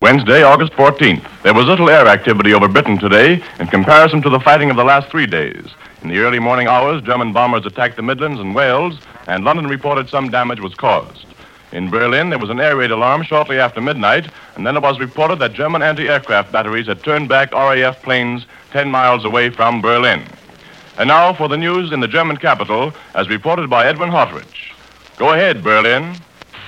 Wednesday, August 14th. There was little air activity over Britain today in comparison to the fighting of the last 3 days. In the early morning hours, German bombers attacked the Midlands and Wales, and London reported some damage was caused. In Berlin, there was an air raid alarm shortly after midnight, and then it was reported that German anti-aircraft batteries had turned back RAF planes 10 miles away from Berlin. And now for the news in the German capital, as reported by Edwin Hartridge. Go ahead, Berlin.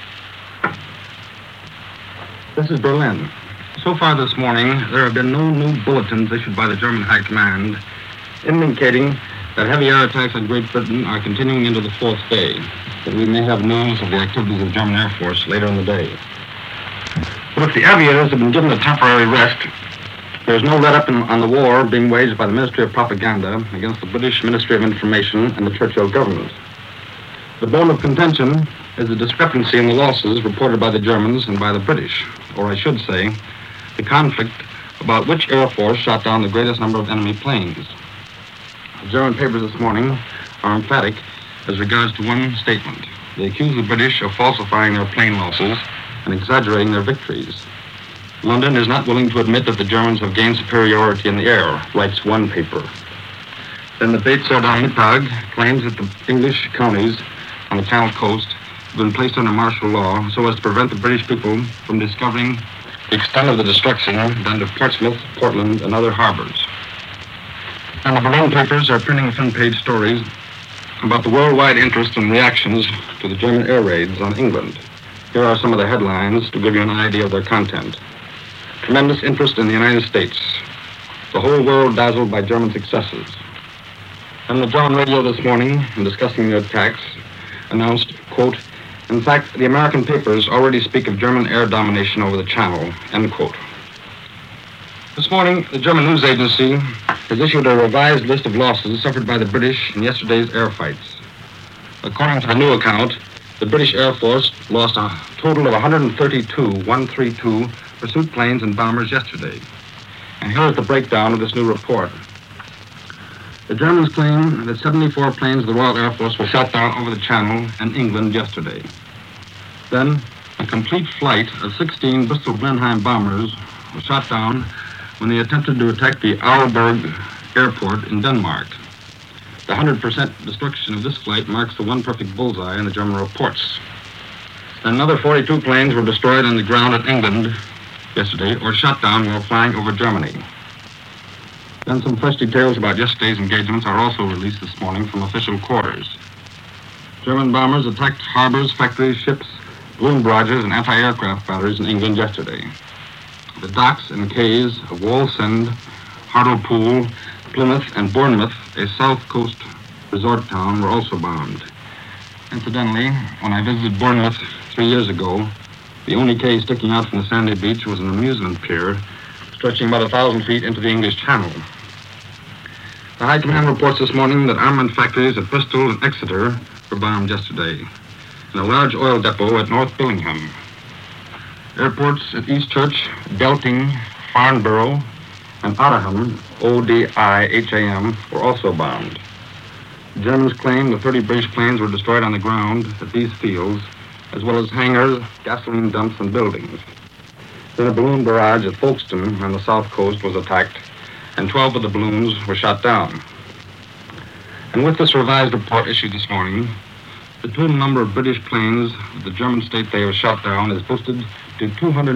This is Berlin. So far this morning, there have been no new bulletins issued by the German High Command indicating that heavy air attacks on Great Britain are continuing into the fourth day, that we may have news of the activities of the German Air Force later in the day. But if the aviators have been given a temporary rest, there is no let-up on the war being waged by the Ministry of Propaganda against the British Ministry of Information and the Churchill government. The bone of contention is the discrepancy in the losses reported by the Germans and by the British, or I should say, the conflict about which Air Force shot down the greatest number of enemy planes. The German papers this morning are emphatic as regards to one statement. They accuse the British of falsifying their plane losses and exaggerating their victories. London is not willing to admit that the Germans have gained superiority in the air, writes one paper. Then the Beizer Mittag claims that the English counties on the Channel Coast have been placed under martial law so as to prevent the British people from discovering the extent of the destruction done to Portsmouth, Portland, and other harbors. And the Berlin papers are printing front-page stories about the worldwide interest and reactions to the German air raids on England. Here are some of the headlines to give you an idea of their content. Tremendous interest in the United States. The whole world dazzled by German successes. On the German radio this morning, in discussing the attacks, announced, quote, "In fact, the American papers already speak of German air domination over the Channel," end quote. This morning, the German news agency has issued a revised list of losses suffered by the British in yesterday's air fights. According to the new account, the British Air Force lost a total of 132 pursuit planes and bombers yesterday. And here is the breakdown of this new report. The Germans claim that 74 planes of the Royal Air Force were shot down over the Channel and England yesterday. Then, a complete flight of 16 Bristol Blenheim bombers was shot down when they attempted to attack the Aalborg airport in Denmark. The 100% destruction of this flight marks the one perfect bullseye in the German reports. And another 42 planes were destroyed on the ground in England yesterday or shot down while flying over Germany. Then some fresh details about yesterday's engagements are also released this morning from official quarters. German bombers attacked harbors, factories, ships, balloon barrages, and anti-aircraft batteries in England yesterday. The docks and quays of Wallsend, Hartlepool, Plymouth, and Bournemouth, a south coast resort town, were also bombed. Incidentally, when I visited Bournemouth 3 years ago, the only quay sticking out from the sandy beach was an amusement pier stretching about 1,000 feet into the English Channel. The High Command reports this morning that armament factories at Bristol and Exeter were bombed yesterday, and a large oil depot at North Billingham. Airports at Eastchurch, Belting, Farnborough, and Odiham, O-D-I-H-A-M, were also bombed. The Germans claim the 30 British planes were destroyed on the ground at these fields, as well as hangars, gasoline dumps, and buildings. Then a balloon barrage at Folkestone on the south coast was attacked, and 12 of the balloons were shot down. And with this revised report issued this morning, the total number of British planes of the German state they have shot down is boosted to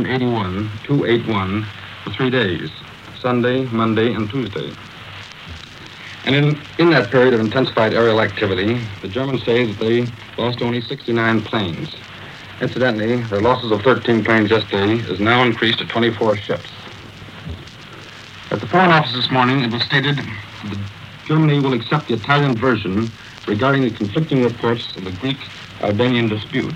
281 for 3 days, Sunday, Monday, and Tuesday. And in that period of intensified aerial activity, the Germans say that they lost only 69 planes. Incidentally, their losses of 13 planes yesterday is now increased to 24 ships. At the Foreign Office this morning, it was stated that Germany will accept the Italian version regarding the conflicting reports of the Greek-Albanian dispute.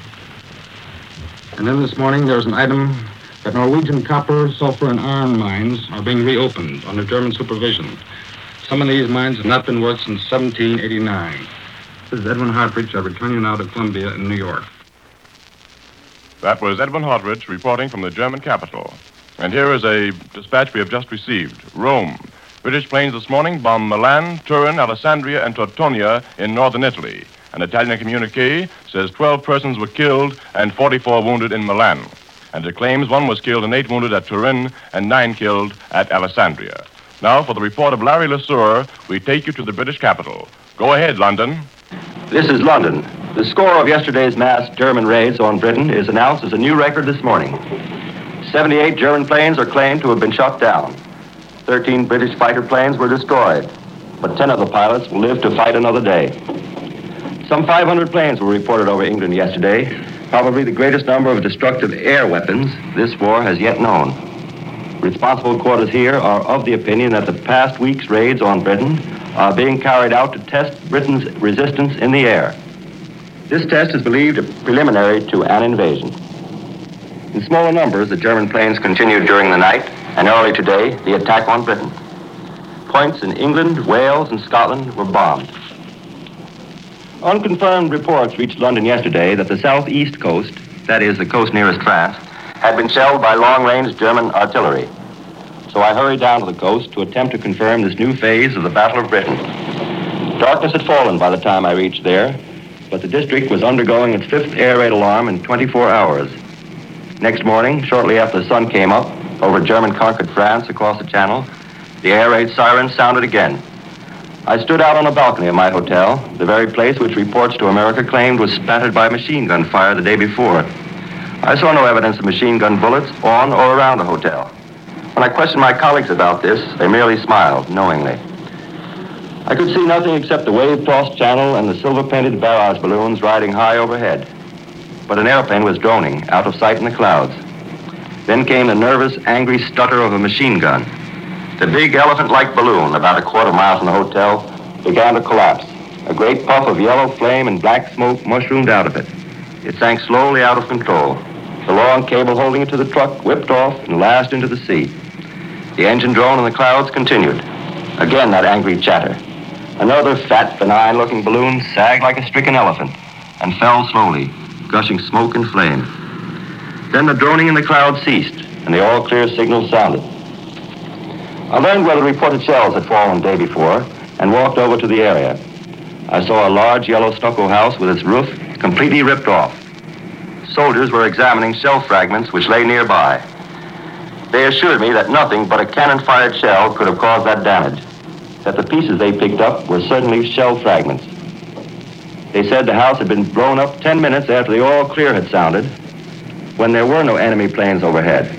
And then this morning, there's an item that Norwegian copper, sulfur, and iron mines are being reopened under German supervision. Some of these mines have not been worked since 1789. This is Edwin Hartridge. I return you now to Columbia in New York. That was Edwin Hartridge reporting from the German capital. And here is a dispatch we have just received. Rome. British planes this morning bombed Milan, Turin, Alessandria, and Tortonia in northern Italy. An Italian communique says 12 persons were killed and 44 wounded in Milan. and it claims 1 was killed and 8 wounded at Turin and 9 killed at Alessandria. Now, for the report of Larry LeSueur, we take you to the British capital. Go ahead, London. This is London. The score of yesterday's mass German raids on Britain is announced as a new record this morning. 78 German planes are claimed to have been shot down. 13 British fighter planes were destroyed, but 10 of the pilots will live to fight another day. Some 500 planes were reported over England yesterday, probably the greatest number of destructive air weapons this war has yet known. Responsible quarters here are of the opinion that the past week's raids on Britain are being carried out to test Britain's resistance in the air. This test is believed a preliminary to an invasion. In smaller numbers, the German planes continued during the night, and early today, the attack on Britain. Points in England, Wales, and Scotland were bombed. Unconfirmed reports reached London yesterday that the southeast coast, that is, the coast nearest France, had been shelled by long-range German artillery. So I hurried down to the coast to attempt to confirm this new phase of the Battle of Britain. Darkness had fallen by the time I reached there, but the district was undergoing its 5th air raid alarm in 24 hours. Next morning, shortly after the sun came up, over German-conquered France across the Channel, the air raid sirens sounded again. I stood out on a balcony of my hotel, the very place which reports to America claimed was spattered by machine gun fire the day before. I saw no evidence of machine gun bullets on or around the hotel. When I questioned my colleagues about this, they merely smiled knowingly. I could see nothing except the wave-tossed channel and the silver-painted barrage balloons riding high overhead. But an airplane was droning out of sight in the clouds. Then came the nervous, angry stutter of a machine gun. The big elephant-like balloon, about a quarter mile from the hotel, began to collapse. A great puff of yellow flame and black smoke mushroomed out of it. It sank slowly out of control. The long cable holding it to the truck whipped off and lashed into the sea. The engine drone in the clouds continued. Again that angry chatter. Another fat, benign-looking balloon sagged like a stricken elephant and fell slowly, gushing smoke and flame. Then the droning in the clouds ceased, and the all-clear signal sounded. I learned where the reported shells had fallen the day before and walked over to the area. I saw a large yellow stucco house with its roof completely ripped off. Soldiers were examining shell fragments which lay nearby. They assured me that nothing but a cannon-fired shell could have caused that damage, that the pieces they picked up were certainly shell fragments. They said the house had been blown up 10 minutes after the all clear had sounded, when there were no enemy planes overhead.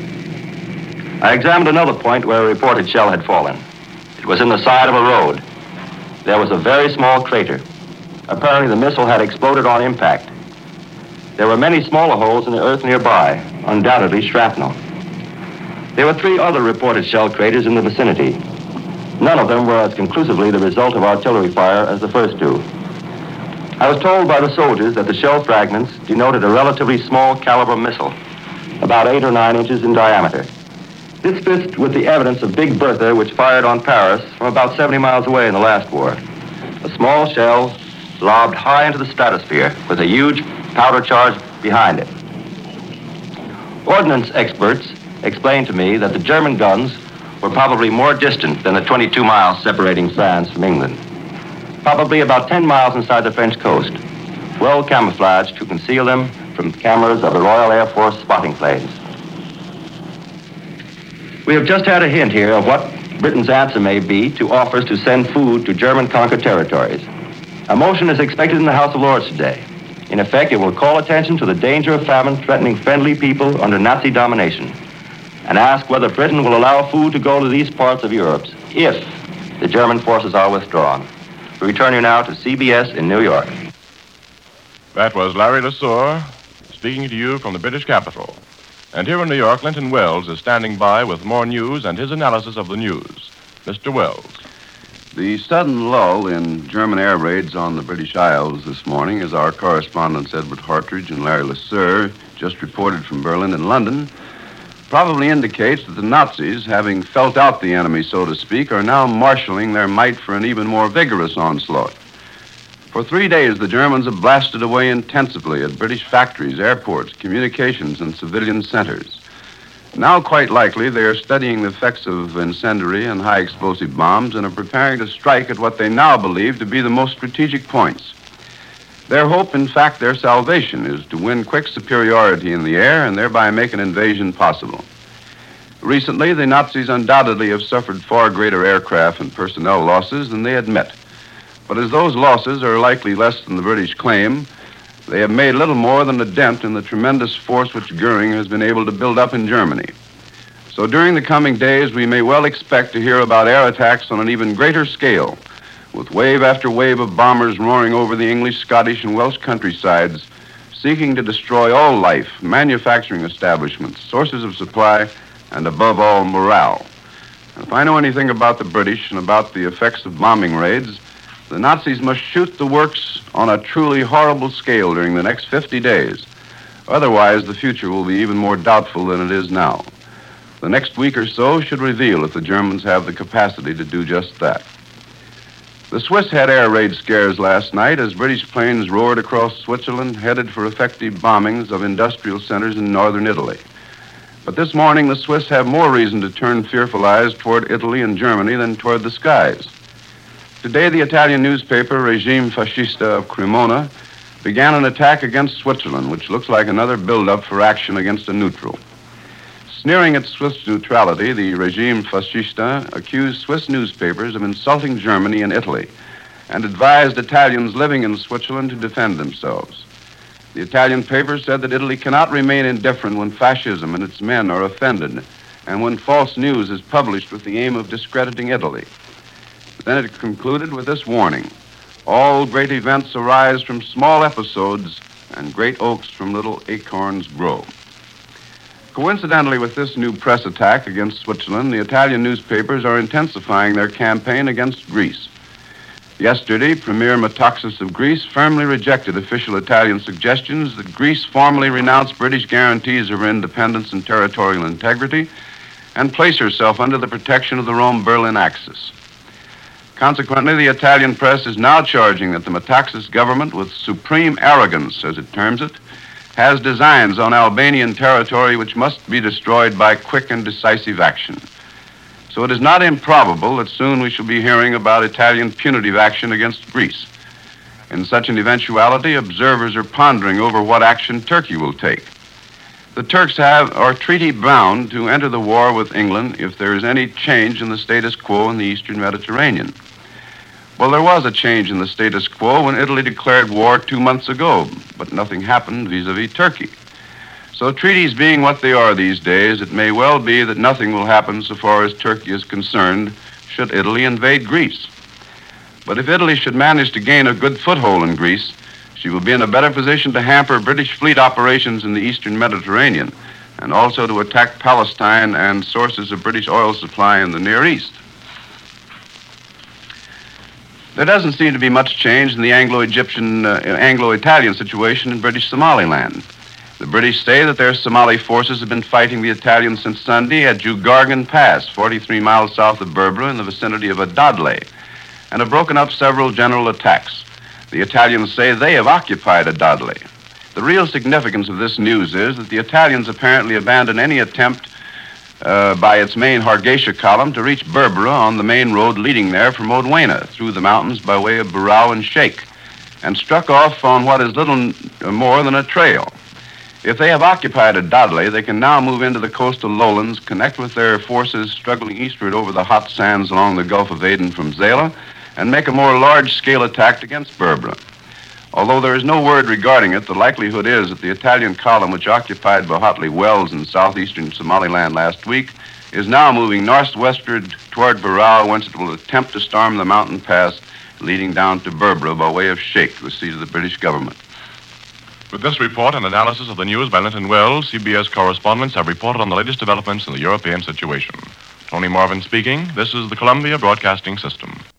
I examined another point where a reported shell had fallen. It was in the side of a road. There was a very small crater. Apparently the missile had exploded on impact. There were many smaller holes in the earth nearby, undoubtedly shrapnel. There were 3 other reported shell craters in the vicinity. None of them were as conclusively the result of artillery fire as the first 2. I was told by the soldiers that the shell fragments denoted a relatively small caliber missile, about 8 or 9 inches in diameter. This fits with the evidence of Big Bertha, which fired on Paris from about 70 miles away in the last war. A small shell lobbed high into the stratosphere with a huge powder charge behind it. Ordnance experts explained to me that the German guns were probably more distant than the 22 miles separating France from England. Probably about 10 miles inside the French coast, well camouflaged to conceal them from cameras of the Royal Air Force spotting planes. We have just had a hint here of what Britain's answer may be to offers to send food to German-conquered territories. A motion is expected in the House of Lords today. In effect, it will call attention to the danger of famine threatening friendly people under Nazi domination and ask whether Britain will allow food to go to these parts of Europe if the German forces are withdrawn. We return you now to CBS in New York. That was Larry LeSueur speaking to you from the British capital. And here in New York, Linton Wells is standing by with more news and his analysis of the news. Mr. Wells. The sudden lull in German air raids on the British Isles this morning, as our correspondents Edward Hartridge and Larry LeSueur just reported from Berlin and London, probably indicates that the Nazis, having felt out the enemy, so to speak, are now marshaling their might for an even more vigorous onslaught. For 3 days, the Germans have blasted away intensively at British factories, airports, communications, and civilian centers. Now, quite likely, they are studying the effects of incendiary and high-explosive bombs and are preparing to strike at what they now believe to be the most strategic points. Their hope, in fact, their salvation, is to win quick superiority in the air and thereby make an invasion possible. Recently, the Nazis undoubtedly have suffered far greater aircraft and personnel losses than they admit. But as those losses are likely less than the British claim, they have made little more than a dent in the tremendous force which Goering has been able to build up in Germany. So during the coming days, we may well expect to hear about air attacks on an even greater scale, with wave after wave of bombers roaring over the English, Scottish, and Welsh countrysides, seeking to destroy all life, manufacturing establishments, sources of supply, and above all, morale. And if I know anything about the British and about the effects of bombing raids, the Nazis must shoot the works on a truly horrible scale during the next 50 days. Otherwise, the future will be even more doubtful than it is now. The next week or so should reveal if the Germans have the capacity to do just that. The Swiss had air raid scares last night as British planes roared across Switzerland, headed for effective bombings of industrial centers in northern Italy. But this morning, the Swiss have more reason to turn fearful eyes toward Italy and Germany than toward the skies. Today, the Italian newspaper Regime Fascista of Cremona began an attack against Switzerland, which looks like another build-up for action against a neutral. Sneering at Swiss neutrality, the Regime Fascista accused Swiss newspapers of insulting Germany and Italy and advised Italians living in Switzerland to defend themselves. The Italian paper said that Italy cannot remain indifferent when fascism and its men are offended and when false news is published with the aim of discrediting Italy. Then it concluded with this warning: all great events arise from small episodes, and great oaks from little acorns grow. Coincidentally with this new press attack against Switzerland, the Italian newspapers are intensifying their campaign against Greece. Yesterday, Premier Metaxas of Greece firmly rejected official Italian suggestions that Greece formally renounce British guarantees of her independence and territorial integrity and place herself under the protection of the Rome-Berlin axis. Consequently, the Italian press is now charging that the Metaxas government, with supreme arrogance, as it terms it, has designs on Albanian territory which must be destroyed by quick and decisive action. So it is not improbable that soon we shall be hearing about Italian punitive action against Greece. In such an eventuality, observers are pondering over what action Turkey will take. The Turks are treaty-bound to enter the war with England if there is any change in the status quo in the eastern Mediterranean. Well, there was a change in the status quo when Italy declared war 2 months ago, but nothing happened vis-a-vis Turkey. So treaties being what they are these days, it may well be that nothing will happen so far as Turkey is concerned should Italy invade Greece. But if Italy should manage to gain a good foothold in Greece, she will be in a better position to hamper British fleet operations in the eastern Mediterranean and also to attack Palestine and sources of British oil supply in the Near East. There doesn't seem to be much change in the Anglo-Italian situation in British Somaliland. The British say that their Somali forces have been fighting the Italians since Sunday at Jugargan Pass, 43 miles south of Berbera in the vicinity of Adadle, and have broken up several general attacks. The Italians say they have occupied Adadle. The real significance of this news is that the Italians apparently abandoned any attempt by its main Hargeisa column to reach Berbera on the main road leading there from Odwena through the mountains by way of Burao and Sheikh, and struck off on what is little more than a trail. If they have occupied Adadle, they can now move into the coastal lowlands, connect with their forces struggling eastward over the hot sands along the Gulf of Aden from Zela, and make a more large-scale attack against Berbera. Although there is no word regarding it, the likelihood is that the Italian column which occupied Bahatli Wells in southeastern Somaliland last week is now moving northwestward toward Burao, whence it will attempt to storm the mountain pass leading down to Berbera by way of Sheikh, the seat of the British government. With this report and analysis of the news by Linton Wells, CBS correspondents have reported on the latest developments in the European situation. Tony Marvin speaking. This is the Columbia Broadcasting System.